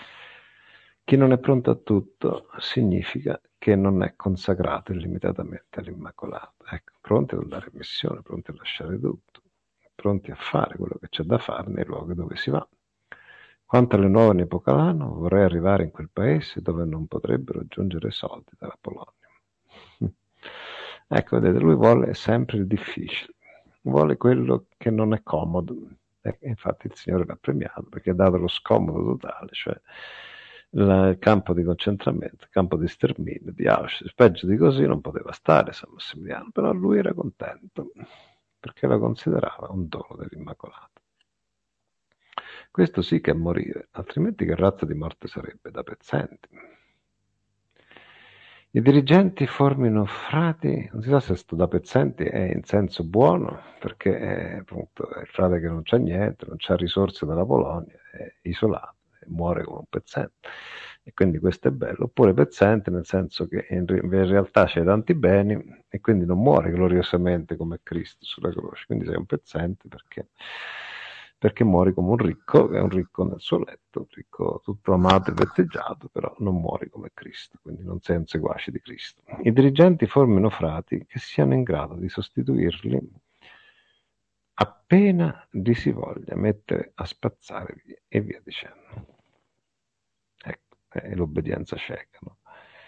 Chi non è pronto a tutto significa che non è consacrato illimitatamente all'Immacolata. Ecco, pronti ad andare in missione, pronti a lasciare tutto, pronti a fare quello che c'è da fare nei luoghi dove si va. Quanto alle nuove Nepocalano, vorrei arrivare in quel paese dove non potrebbero giungere soldi dalla Polonia. Ecco, vedete, lui vuole sempre il difficile, vuole quello che non è comodo. E infatti il Signore l'ha premiato perché ha dato lo scomodo totale, cioè il campo di concentramento, il campo di sterminio di Auschwitz. Peggio di così non poteva stare San Massimiliano, però lui era contento perché la considerava un dono dell'Immacolata. Questo sì che è morire, altrimenti che razza di morte sarebbe da pezzenti. I dirigenti formino frati, non si sa se sto da pezzenti è in senso buono, perché appunto è il frate che non c'ha niente, non c'ha risorse dalla Polonia, è isolato e muore come un pezzente. E quindi questo è bello. Oppure pezzente nel senso che in realtà c'è tanti beni e quindi non muore gloriosamente come Cristo sulla croce. Quindi sei un pezzente perché muori come un ricco, è un ricco nel suo letto, un ricco tutto amato e vezzeggiato, però non muori come Cristo, quindi non sei un seguace di Cristo. I dirigenti formino frati che siano in grado di sostituirli appena li si voglia mettere a spazzare via e via dicendo. Ecco, è l'obbedienza cieca, no?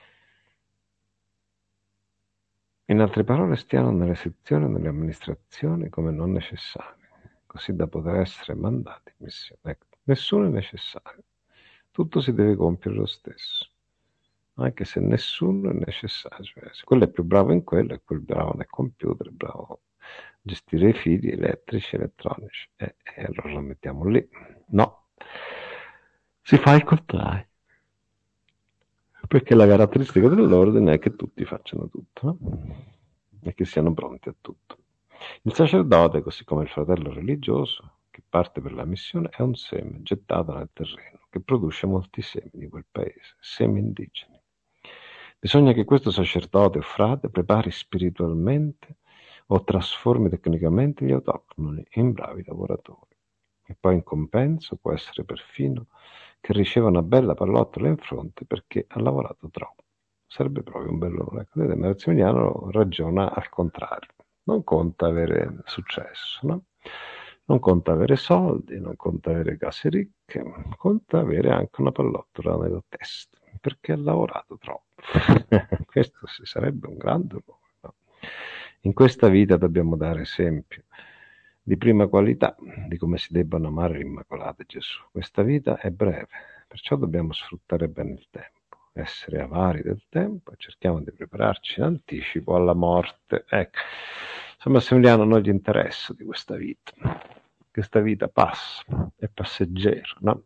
In altre parole, stiano nelle sezioni e nelle amministrazioni come non necessari, così da poter essere mandati in missione. Ecco, nessuno è necessario, tutto si deve compiere lo stesso, anche se nessuno è necessario. Cioè, se quello è più bravo in quello e quel bravo nel computer, è bravo a gestire i fili elettrici, elettronici, e allora lo mettiamo lì. No, si fa il contrario. Perché la caratteristica dell'ordine è che tutti facciano tutto, no? E che siano pronti a tutto. Il sacerdote, così come il fratello religioso, che parte per la missione, è un seme gettato nel terreno, che produce molti semi di quel paese, semi indigeni. Bisogna che questo sacerdote o frate prepari spiritualmente o trasformi tecnicamente gli autoctoni in bravi lavoratori. E poi in compenso può essere perfino che riceva una bella pallottola in fronte perché ha lavorato troppo. Sarebbe proprio un bell'onore. Vedete, Maximiliano ragiona al contrario. Non conta avere successo, no? Non conta avere soldi, non conta avere case ricche, conta avere anche una pallottola nella testa, perché ha lavorato troppo. Questo sarebbe un grande onore, no? In questa vita dobbiamo dare esempio di prima qualità di come si debbano amare l'Immacolata Gesù. Questa vita è breve, perciò dobbiamo sfruttare bene il tempo, essere avari del tempo e cerchiamo di prepararci in anticipo alla morte. Ecco, San Massimiliano non gli interessa di questa vita. Questa vita passa, è passeggera, no?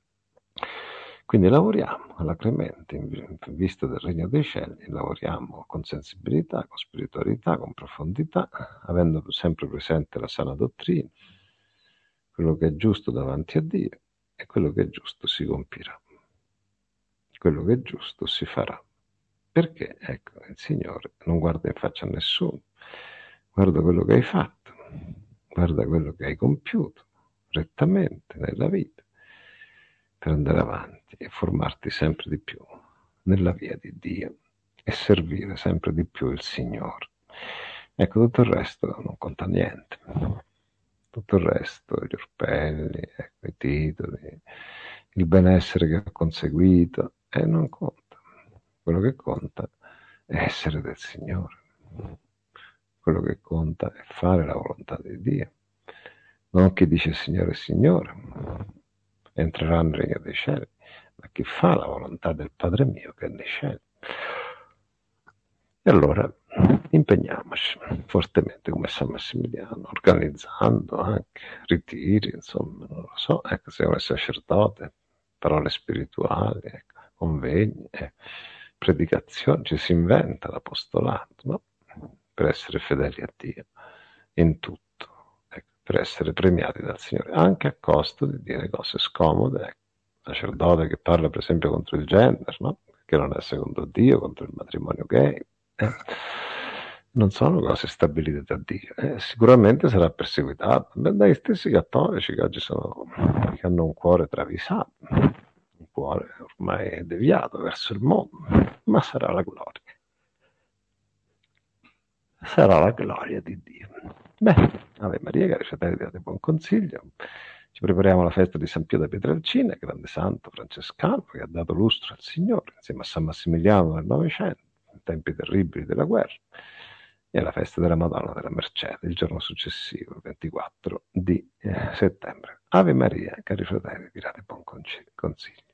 Quindi lavoriamo alacremente in vista del regno dei cieli, lavoriamo con sensibilità, con spiritualità, con profondità, avendo sempre presente la sana dottrina, quello che è giusto davanti a Dio e quello che è giusto si compirà, quello che è giusto si farà. Perché, ecco, il Signore non guarda in faccia a nessuno, guarda quello che hai fatto, guarda quello che hai compiuto rettamente nella vita, per andare avanti e formarti sempre di più nella via di Dio e servire sempre di più il Signore. Ecco, tutto il resto non conta niente. Tutto il resto, gli orpelli, ecco, i titoli, il benessere che ho conseguito, non conta. Quello che conta è essere del Signore. Quello che conta è fare la volontà di Dio. Non chi dice Signore, Signore, entrerà nel regno dei cieli, ma chi fa la volontà del Padre mio che è nei cieli. E allora impegniamoci fortemente come San Massimiliano, organizzando anche ritiri, insomma, non lo so, ecco, se un sacerdote, parole spirituali, ecco, convegni, predicazioni, ci si inventa l'apostolato, no? Per essere fedeli a Dio in tutto. Per essere premiati dal Signore, anche a costo di dire cose scomode. Ecco, sacerdote che parla per esempio contro il gender, no? Che non è secondo Dio, contro il matrimonio gay, non sono cose stabilite da Dio. Sicuramente sarà perseguitato dagli stessi cattolici che oggi che hanno un cuore travisato, un cuore ormai deviato verso il mondo, ma sarà la gloria. Sarà la gloria di Dio. Beh, Ave Maria, cari fratelli, date buon consiglio. Ci prepariamo alla festa di San Pio da Pietrelcina, grande santo francescano che ha dato lustro al Signore, insieme a San Massimiliano nel Novecento, in tempi terribili della guerra, e alla festa della Madonna della Mercede, il giorno successivo, il 24 di settembre. Ave Maria, cari fratelli, vi date buon consiglio.